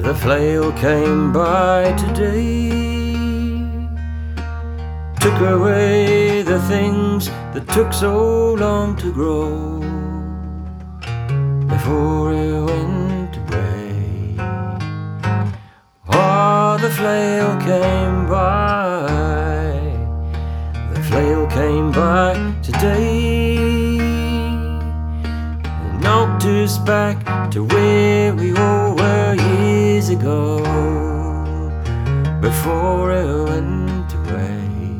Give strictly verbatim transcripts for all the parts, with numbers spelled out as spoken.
The flail came by today, took away the things that took so long to grow before it went away. Oh, the flail came by, the flail came by today, and knocked us back to where we all were years ago before it went away.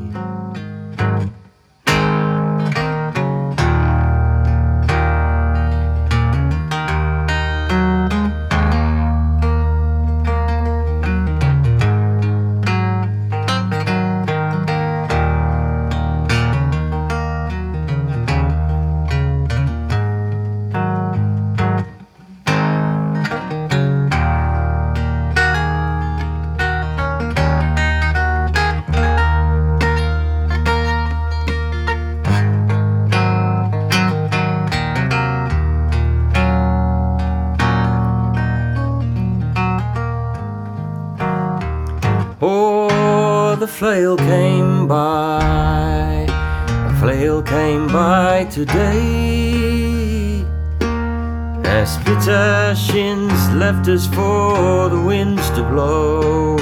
Oh, the flail came by, the flail came by today, as split shins left us for the winds to blow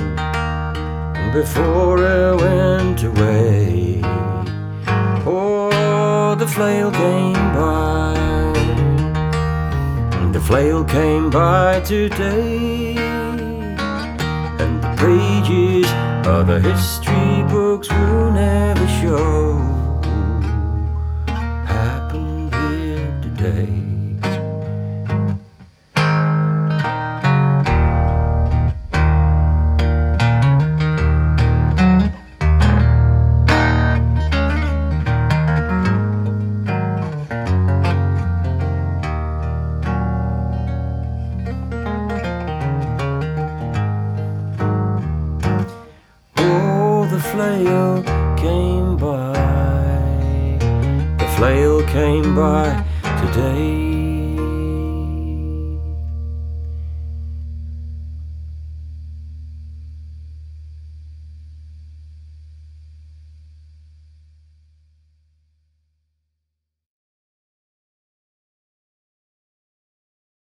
before it went away. Oh, the flail came by, the flail came by today, and the pages of the history books will never show happened here today. The flail came by, the flail came by today,